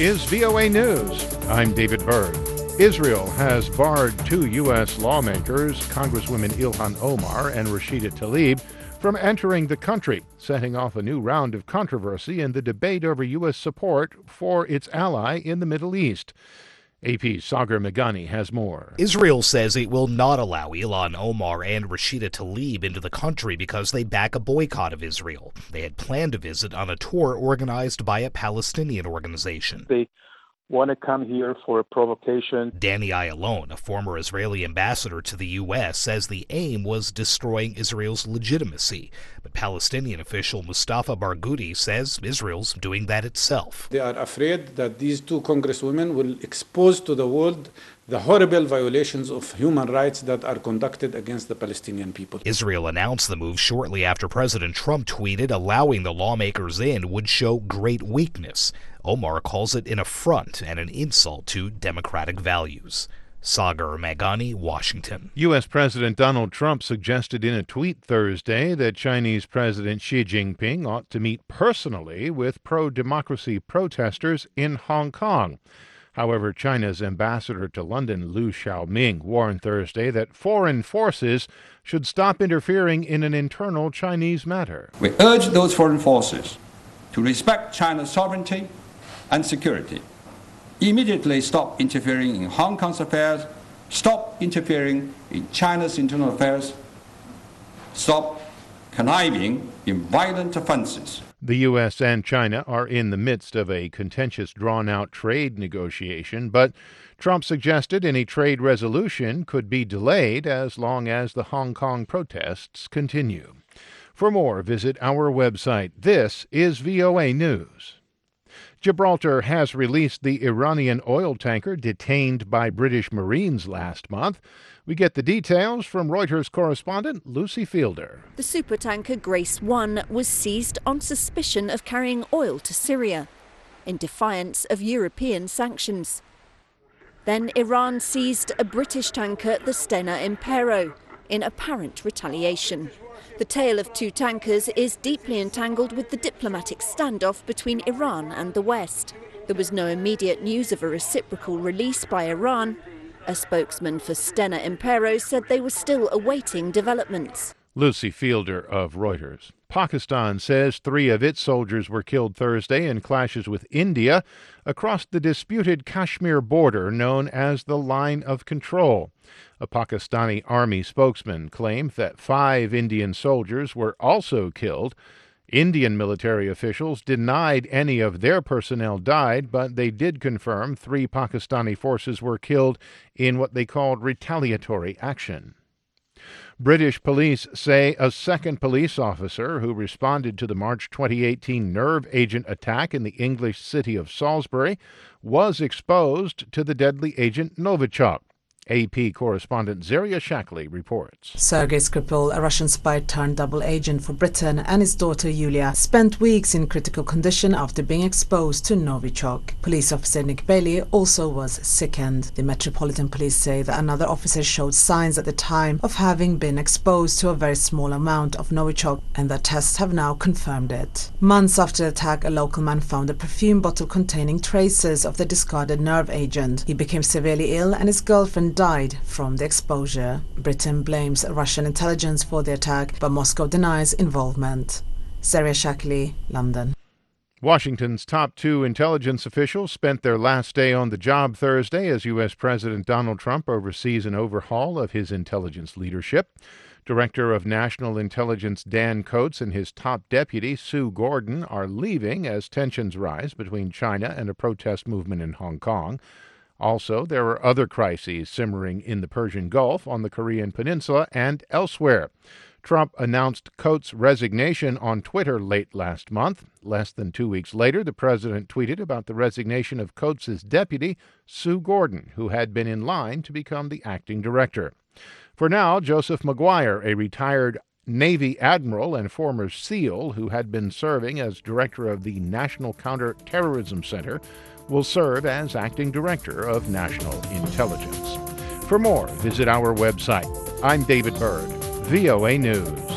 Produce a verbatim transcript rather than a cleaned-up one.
is V O A News. I'm David Byrd. Israel has barred two U S lawmakers, Congresswomen Ilhan Omar and Rashida Tlaib, from entering the country, setting off a new round of controversy in the debate over U S support for its ally in the Middle East. A P's Sagar Meghani has more. Israel says it will not allow Ilhan Omar and Rashida Tlaib into the country because they back a boycott of Israel. They had planned to visit on a tour organized by a Palestinian organization. They want to come here for a provocation. Danny Ayalon, a former Israeli ambassador to the U S, says the aim was destroying Israel's legitimacy. But Palestinian official Mustafa Barghouti says Israel's doing that itself. They are afraid that these two congresswomen will expose to the world the horrible violations of human rights that are conducted against the Palestinian people. Israel announced the move shortly after President Trump tweeted allowing the lawmakers in would show great weakness. Omar calls it an affront and an insult to democratic values. Sagar Meghani, Washington. U S. President Donald Trump suggested in a tweet Thursday that Chinese President Xi Jinping ought to meet personally with pro-democracy protesters in Hong Kong. However, China's ambassador to London, Liu Xiaoming, warned Thursday that foreign forces should stop interfering in an internal Chinese matter. We urge those foreign forces to respect China's sovereignty and security, immediately stop interfering in Hong Kong's affairs, stop interfering in China's internal affairs, stop conniving in violent offenses. The U S and China are in the midst of a contentious, drawn-out trade negotiation, but Trump suggested any trade resolution could be delayed as long as the Hong Kong protests continue. For more, visit our website. This is V O A News. Gibraltar has released the Iranian oil tanker detained by British Marines last month. We get the details from Reuters correspondent Lucy Fielder. The supertanker Grace One was seized on suspicion of carrying oil to Syria, in defiance of European sanctions. Then Iran seized a British tanker, the Stena Impero, in apparent retaliation. The tale of two tankers is deeply entangled with the diplomatic standoff between Iran and the West. There was no immediate news of a reciprocal release by Iran. A spokesman for Stena Impero said they were still awaiting developments. Lucy Fielder of Reuters. Pakistan says three of its soldiers were killed Thursday in clashes with India across the disputed Kashmir border known as the Line of Control. A Pakistani army spokesman claimed that five Indian soldiers were also killed. Indian military officials denied any of their personnel died, but they did confirm three Pakistani forces were killed in what they called retaliatory action. British police say a second police officer who responded to the March twenty eighteen nerve agent attack in the English city of Salisbury was exposed to the deadly agent Novichok. A P correspondent Zaria Shackley reports. Sergei Skripal, a Russian spy turned double agent for Britain, and his daughter Yulia spent weeks in critical condition after being exposed to Novichok. Police officer Nick Bailey also was sickened. The Metropolitan Police say that another officer showed signs at the time of having been exposed to a very small amount of Novichok, and that tests have now confirmed it. Months after the attack, a local man found a perfume bottle containing traces of the discarded nerve agent. He became severely ill and his girlfriend died from the exposure. Britain blames Russian intelligence for the attack, but Moscow denies involvement. Zaria Shackley, London. Washington's top two intelligence officials spent their last day on the job Thursday as U S. President Donald Trump oversees an overhaul of his intelligence leadership. Director of National Intelligence Dan Coats and his top deputy Sue Gordon are leaving as tensions rise between China and a protest movement in Hong Kong. Also, there are other crises simmering in the Persian Gulf, on the Korean Peninsula, and elsewhere. Trump announced Coats' resignation on Twitter late last month. Less than two weeks later, the president tweeted about the resignation of Coats' deputy, Sue Gordon, who had been in line to become the acting director. For now, Joseph McGuire, a retired Navy admiral and former SEAL who had been serving as director of the National Counterterrorism Center, will serve as acting director of national intelligence. For more, visit our website. I'm David Byrd, V O A News.